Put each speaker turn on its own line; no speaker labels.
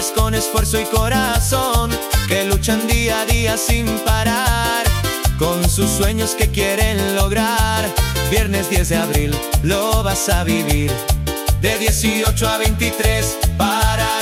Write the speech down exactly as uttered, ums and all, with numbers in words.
jóvenes con esfuerzo y corazón, que luchan día a día sin parar, con sus sueños que quieren lograr. Viernes diez de abril lo vas a vivir, de dieciocho a veintitrés, para